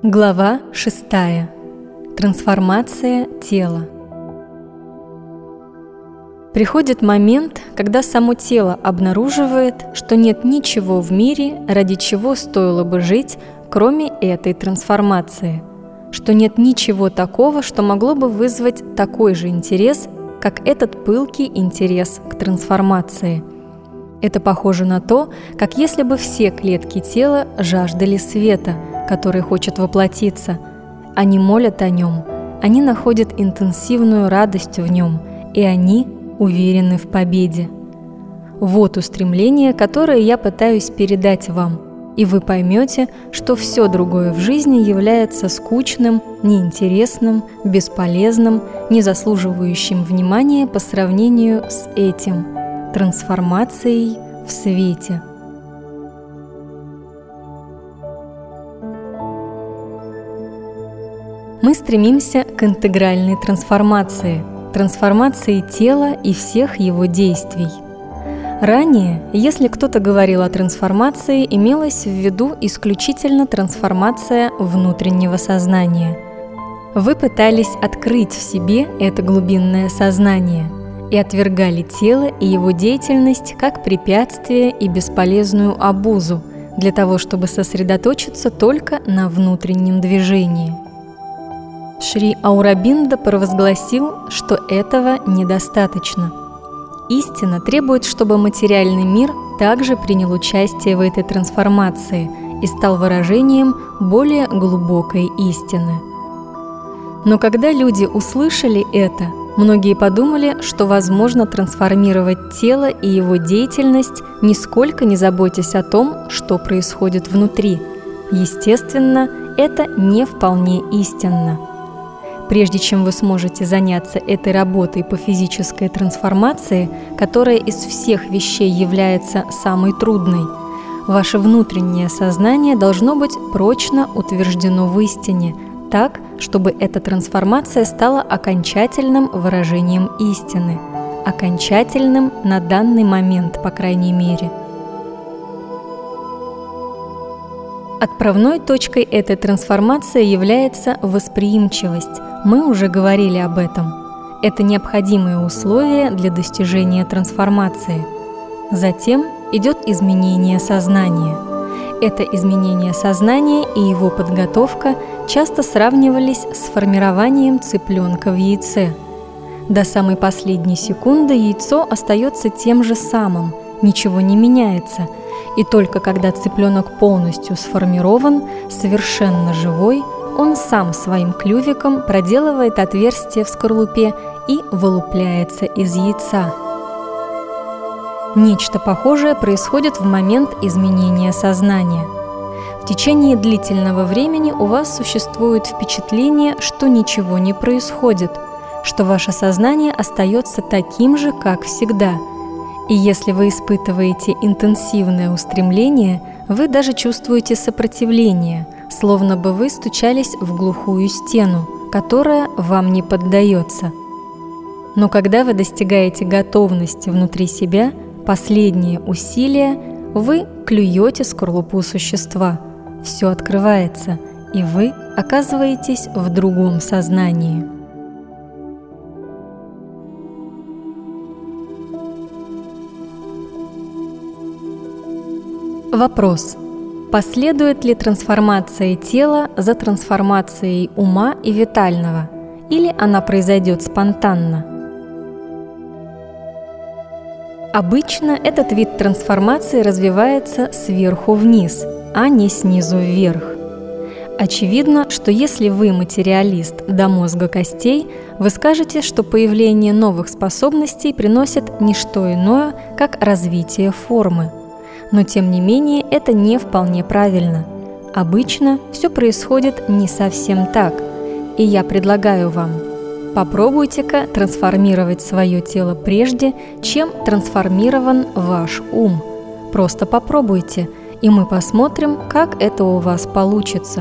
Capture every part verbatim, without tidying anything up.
Глава шестая. Трансформация тела. Приходит момент, когда само тело обнаруживает, что нет ничего в мире, ради чего стоило бы жить, кроме этой трансформации, что нет ничего такого, что могло бы вызвать такой же интерес, как этот пылкий интерес к трансформации. Это похоже на то, как если бы все клетки тела жаждали света, который хочет воплотиться. Они молят о нем, они находят интенсивную радость в нем, и они уверены в победе. Вот устремление, которое я пытаюсь передать вам, и вы поймете, что все другое в жизни является скучным, неинтересным, бесполезным, не заслуживающим внимания по сравнению с этим – трансформацией в свете. Мы стремимся к интегральной трансформации, трансформации тела и всех его действий. Ранее, если кто-то говорил о трансформации, имелась в виду исключительно трансформация внутреннего сознания. Вы пытались открыть в себе это глубинное сознание и отвергали тело и его деятельность как препятствие и бесполезную обузу для того, чтобы сосредоточиться только на внутреннем движении. Шри Аурабинда провозгласил, что этого недостаточно. Истина требует, чтобы материальный мир также принял участие в этой трансформации и стал выражением более глубокой истины. Но когда люди услышали это, многие подумали, что возможно трансформировать тело и его деятельность, нисколько не заботясь о том, что происходит внутри. Естественно, это не вполне истинно. Прежде чем вы сможете заняться этой работой по физической трансформации, которая из всех вещей является самой трудной, ваше внутреннее сознание должно быть прочно утверждено в истине, так, чтобы эта трансформация стала окончательным выражением истины, окончательным на данный момент, по крайней мере. Отправной точкой этой трансформации является восприимчивость. Мы уже говорили об этом. Это необходимые условия для достижения трансформации. Затем идет изменение сознания. Это изменение сознания и его подготовка часто сравнивались с формированием цыпленка в яйце. До самой последней секунды яйцо остается тем же самым, ничего не меняется. И только когда цыпленок полностью сформирован, совершенно живой, он сам своим клювиком проделывает отверстие в скорлупе и вылупляется из яйца. Нечто похожее происходит в момент изменения сознания. В течение длительного времени у вас существует впечатление, что ничего не происходит, что ваше сознание остается таким же, как всегда. И если вы испытываете интенсивное устремление, вы даже чувствуете сопротивление, словно бы вы стучались в глухую стену, которая вам не поддается. Но когда вы достигаете готовности внутри себя, последнее усилие, вы клюете скорлупу существа, все открывается, и вы оказываетесь в другом сознании. Вопрос. Последует ли трансформация тела за трансформацией ума и витального, или она произойдет спонтанно? Обычно этот вид трансформации развивается сверху вниз, а не снизу вверх. Очевидно, что если вы материалист до мозга костей, вы скажете, что появление новых способностей приносит не что иное, как развитие формы. Но тем не менее это не вполне правильно. Обычно все происходит не совсем так, и я предлагаю вам: попробуйте-ка трансформировать свое тело прежде, чем трансформирован ваш ум. Просто попробуйте, и мы посмотрим, как это у вас получится.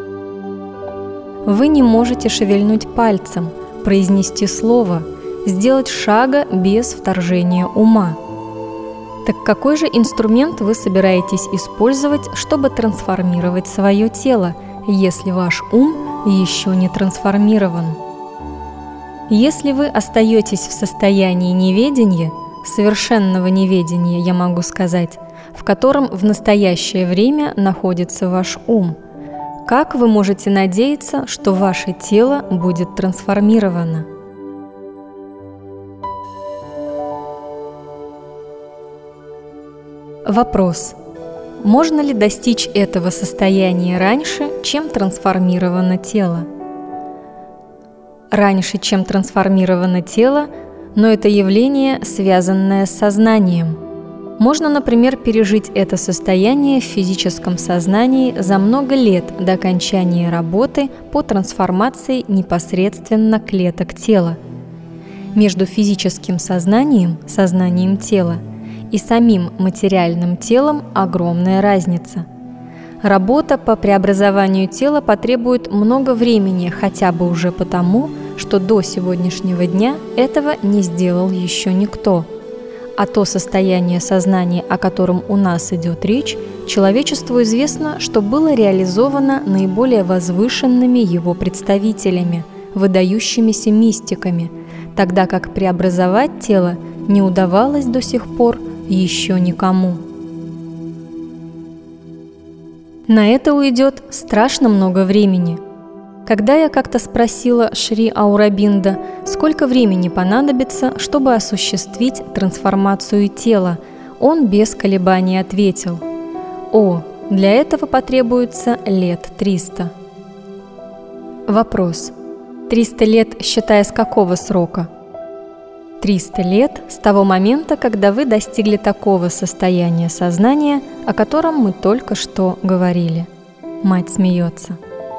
Вы не можете шевельнуть пальцем, произнести слово, сделать шага без вторжения ума. Так какой же инструмент вы собираетесь использовать, чтобы трансформировать свое тело, если ваш ум еще не трансформирован. Если вы остаетесь в состоянии неведения, совершенного неведения, я могу сказать, в котором в настоящее время находится ваш ум, как вы можете надеяться, что ваше тело будет трансформировано? Вопрос. Можно ли достичь этого состояния раньше, чем трансформировано тело? Раньше, чем трансформировано тело, но это явление, связанное с сознанием. Можно, например, пережить это состояние в физическом сознании за много лет до окончания работы по трансформации непосредственно клеток тела. Между физическим сознанием, сознанием тела, и самим материальным телом огромная разница. Работа по преобразованию тела потребует много времени, хотя бы уже потому, что до сегодняшнего дня этого не сделал еще никто. А то состояние сознания, о котором у нас идет речь, человечеству известно, что было реализовано наиболее возвышенными его представителями, выдающимися мистиками, тогда как преобразовать тело не удавалось до сих пор еще никому. На это уйдет страшно много времени. Когда я как-то спросила Шри Аурабинда, сколько времени понадобится, чтобы осуществить трансформацию тела, он без колебаний ответил: «О, для этого потребуется лет триста». Вопрос. триста лет, считая с какого срока? триста лет с того момента, когда вы достигли такого состояния сознания, о котором мы только что говорили. Мать смеется.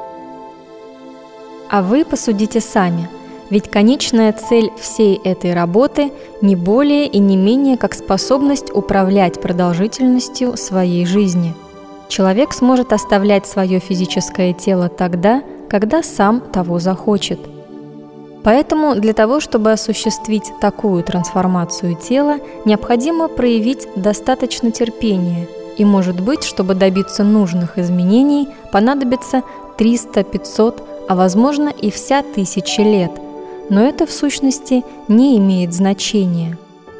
А вы посудите сами, ведь конечная цель всей этой работы не более и не менее как способность управлять продолжительностью своей жизни. Человек сможет оставлять свое физическое тело тогда, когда сам того захочет. Поэтому для того, чтобы осуществить такую трансформацию тела, необходимо проявить достаточно терпения, и, может быть, чтобы добиться нужных изменений, понадобится триста, пятьсот, а возможно и вся тысяча лет, но это в сущности не имеет значения.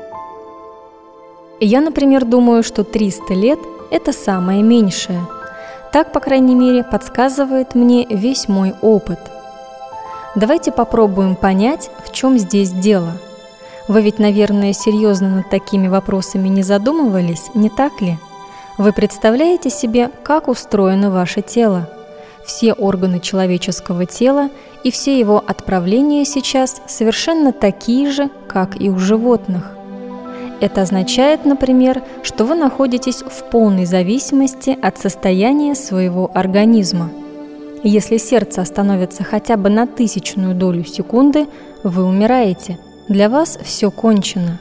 Я, например, думаю, что триста лет – это самое меньшее. Так, по крайней мере, подсказывает мне весь мой опыт. Давайте попробуем понять, в чем здесь дело. Вы ведь, наверное, серьезно над такими вопросами не задумывались, не так ли? Вы представляете себе, как устроено ваше тело? Все органы человеческого тела и все его отправления сейчас совершенно такие же, как и у животных. Это означает, например, что вы находитесь в полной зависимости от состояния своего организма. Если сердце остановится хотя бы на тысячную долю секунды, вы умираете. Для вас все кончено.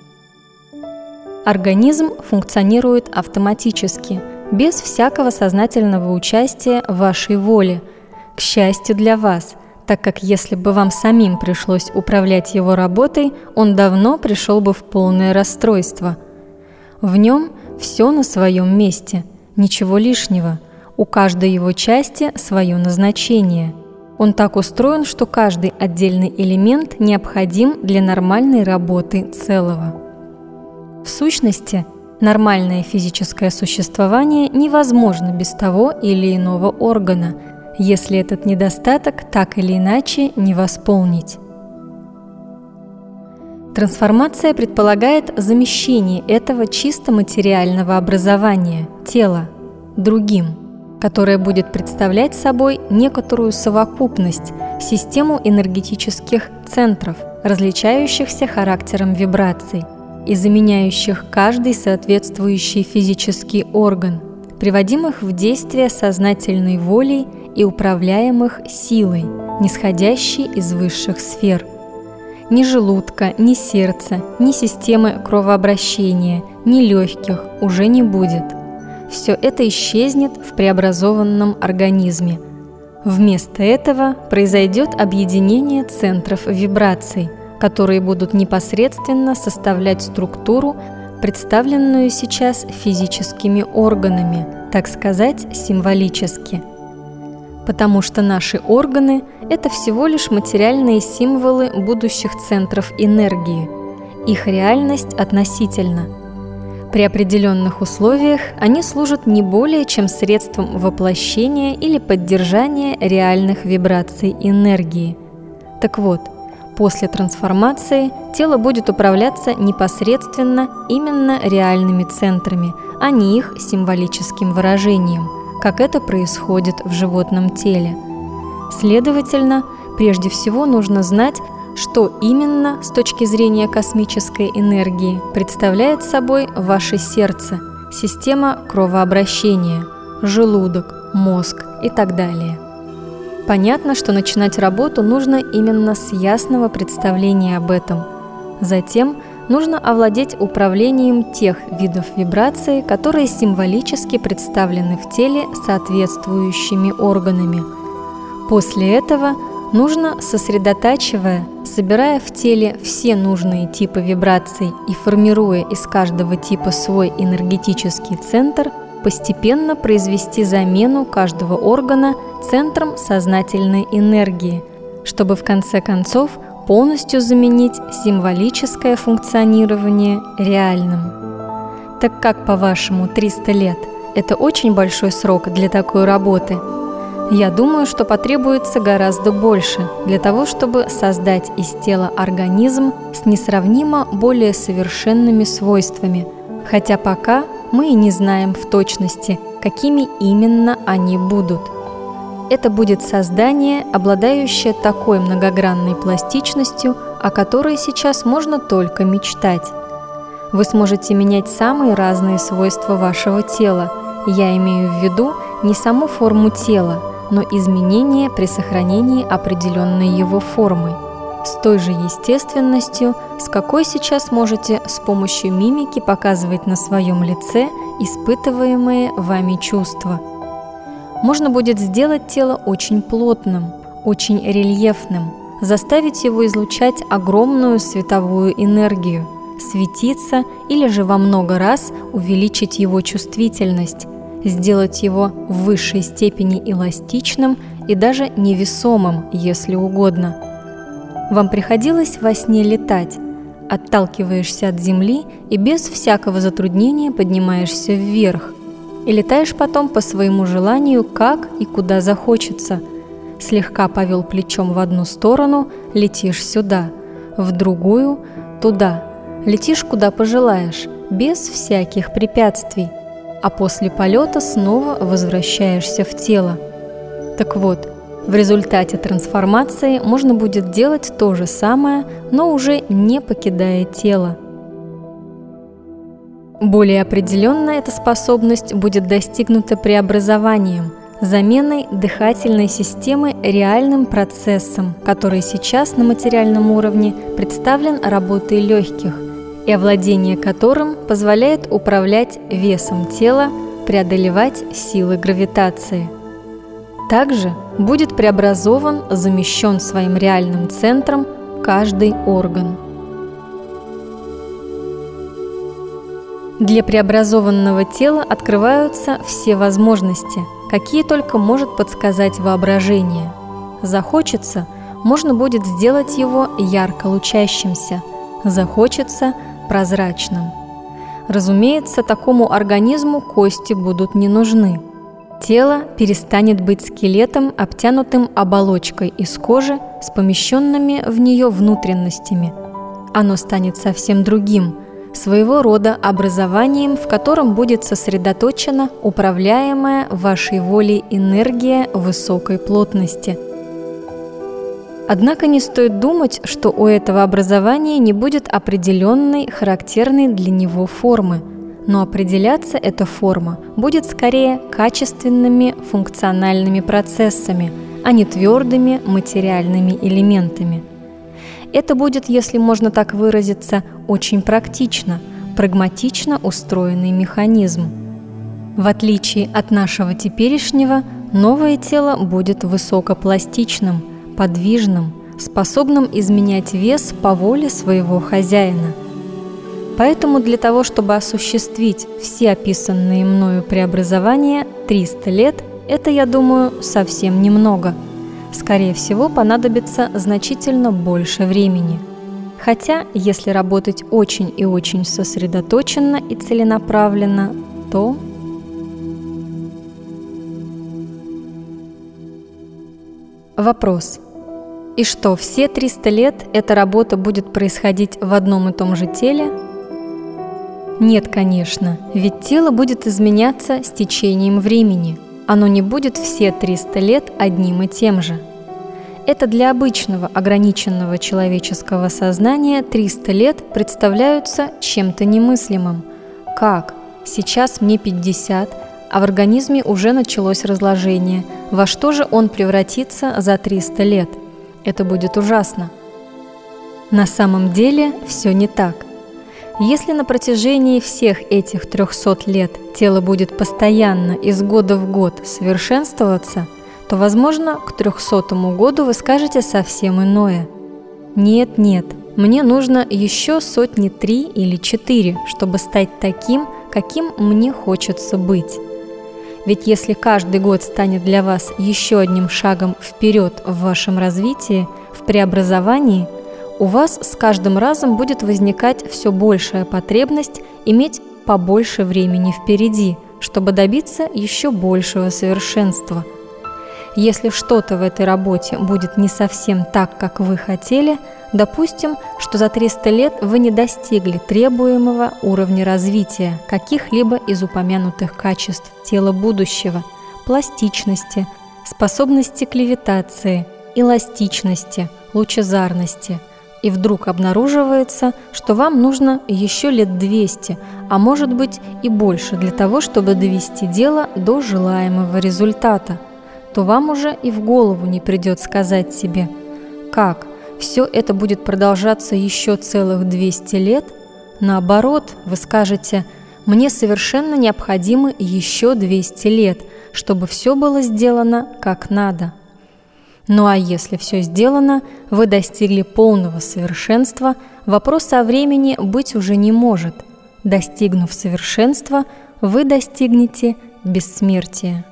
Организм функционирует автоматически, без всякого сознательного участия вашей воли. К счастью для вас, так как если бы вам самим пришлось управлять его работой, он давно пришел бы в полное расстройство. В нем все на своем месте, ничего лишнего. У каждой его части свое назначение. Он так устроен, что каждый отдельный элемент необходим для нормальной работы целого. В сущности, нормальное физическое существование невозможно без того или иного органа, если этот недостаток так или иначе не восполнить. Трансформация предполагает замещение этого чисто материального образования, тела, другим, которое будет представлять собой некоторую совокупность, систему энергетических центров, различающихся характером вибраций и заменяющих каждый соответствующий физический орган, приводимых в действие сознательной волей и управляемых силой, нисходящей из высших сфер. Ни желудка, ни сердца, ни системы кровообращения, ни легких уже не будет. Все это исчезнет в преобразованном организме. Вместо этого произойдет объединение центров вибраций, которые будут непосредственно составлять структуру, представленную сейчас физическими органами, так сказать, символически. Потому что наши органы – это всего лишь материальные символы будущих центров энергии. Их реальность относительна. При определенных условиях они служат не более чем средством воплощения или поддержания реальных вибраций энергии. Так вот, после трансформации тело будет управляться непосредственно именно реальными центрами, а не их символическим выражением, как это происходит в животном теле. Следовательно, прежде всего нужно знать, что именно с точки зрения космической энергии представляет собой ваше сердце, система кровообращения, желудок, мозг и так далее. Понятно, что начинать работу нужно именно с ясного представления об этом. Затем нужно овладеть управлением тех видов вибраций, которые символически представлены в теле соответствующими органами. После этого нужно, сосредотачивая, собирая в теле все нужные типы вибраций и формируя из каждого типа свой энергетический центр, постепенно произвести замену каждого органа центром сознательной энергии, чтобы в конце концов полностью заменить символическое функционирование реальным. Так как, по-вашему, триста лет – это очень большой срок для такой работы, я думаю, что потребуется гораздо больше для того, чтобы создать из тела организм с несравнимо более совершенными свойствами, хотя пока мы и не знаем в точности, какими именно они будут. Это будет создание, обладающее такой многогранной пластичностью, о которой сейчас можно только мечтать. Вы сможете менять самые разные свойства вашего тела. Я имею в виду не саму форму тела, но изменения при сохранении определенной его формы, с той же естественностью, с какой сейчас можете с помощью мимики показывать на своем лице испытываемые вами чувства. Можно будет сделать тело очень плотным, очень рельефным, заставить его излучать огромную световую энергию, светиться или же во много раз увеличить его чувствительность, сделать его в высшей степени эластичным и даже невесомым, если угодно. Вам приходилось во сне летать? Отталкиваешься от земли и без всякого затруднения поднимаешься вверх. И летаешь потом по своему желанию, как и куда захочется. Слегка повел плечом в одну сторону, летишь сюда, в другую – туда. Летишь куда пожелаешь, без всяких препятствий. А после полета снова возвращаешься в тело. Так вот, в результате трансформации можно будет делать то же самое, но уже не покидая тело. Более определенно эта способность будет достигнута преобразованием, заменой дыхательной системы реальным процессом, который сейчас на материальном уровне представлен работой легких, и овладение которым позволяет управлять весом тела, преодолевать силы гравитации. Также будет преобразован, замещен своим реальным центром каждый орган. Для преобразованного тела открываются все возможности, какие только может подсказать воображение. Захочется, можно будет сделать его ярко лучащимся, захочется – прозрачным. Разумеется, такому организму кости будут не нужны. Тело перестанет быть скелетом, обтянутым оболочкой из кожи с помещенными в нее внутренностями. Оно станет совсем другим, своего рода образованием, в котором будет сосредоточена управляемая вашей волей энергия высокой плотности. Однако не стоит думать, что у этого образования не будет определенной, характерной для него формы, но определяться эта форма будет скорее качественными функциональными процессами, а не твердыми материальными элементами. Это будет, если можно так выразиться, очень практично, прагматично устроенный механизм. В отличие от нашего теперешнего, новое тело будет высокопластичным, подвижным, способным изменять вес по воле своего хозяина. Поэтому для того, чтобы осуществить все описанные мною преобразования, триста лет – Это, я думаю, совсем немного. Скорее всего, понадобится значительно больше времени. Хотя, если работать очень и очень сосредоточенно и целенаправленно, то… Вопрос. И что, все триста лет эта работа будет происходить в одном и том же теле? Нет, конечно, ведь тело будет изменяться с течением времени. Оно не будет все триста лет одним и тем же. Это для обычного ограниченного человеческого сознания триста лет представляются чем-то немыслимым. Как? Сейчас мне пятьдесят, а в организме уже началось разложение. Во что же он превратится за триста лет? Это будет ужасно. На самом деле все не так. Если на протяжении всех этих трехсот лет тело будет постоянно из года в год совершенствоваться, то, возможно, к трехсотому году вы скажете совсем иное. Нет, нет, мне нужно еще сотни три или четыре, чтобы стать таким, каким мне хочется быть. Ведь если каждый год станет для вас еще одним шагом вперед в вашем развитии, в преобразовании, у вас с каждым разом будет возникать все большая потребность иметь побольше времени впереди, чтобы добиться еще большего совершенства. Если что-то в этой работе будет не совсем так, как вы хотели, допустим, что за триста лет вы не достигли требуемого уровня развития каких-либо из упомянутых качеств тела будущего, пластичности, способности к левитации, эластичности, лучезарности, и вдруг обнаруживается, что вам нужно еще лет двести, а может быть и больше для того, чтобы довести дело до желаемого результата, то вам уже и в голову не придет сказать себе: «Как? Все это будет продолжаться еще целых двести лет?» Наоборот, вы скажете: «Мне совершенно необходимо еще двести лет, чтобы все было сделано как надо». Ну а если все сделано, вы достигли полного совершенства, вопроса о времени быть уже не может. Достигнув совершенства, вы достигнете бессмертия.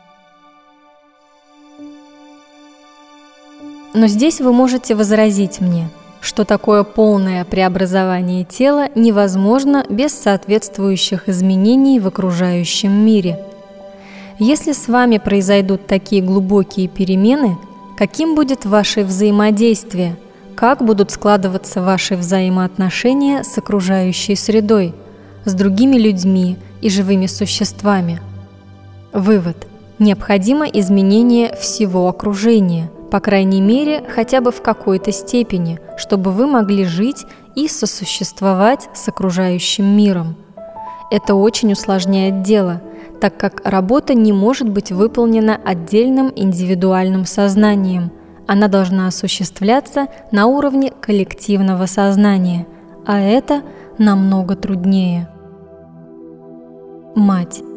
Но здесь вы можете возразить мне, что такое полное преобразование тела невозможно без соответствующих изменений в окружающем мире. Если с вами произойдут такие глубокие перемены, каким будет ваше взаимодействие, как будут складываться ваши взаимоотношения с окружающей средой, с другими людьми и живыми существами? Вывод. Необходимо изменение всего окружения, по крайней мере, хотя бы в какой-то степени, чтобы вы могли жить и сосуществовать с окружающим миром. Это очень усложняет дело, так как работа не может быть выполнена отдельным индивидуальным сознанием. Она должна осуществляться на уровне коллективного сознания, а это намного труднее. Мать.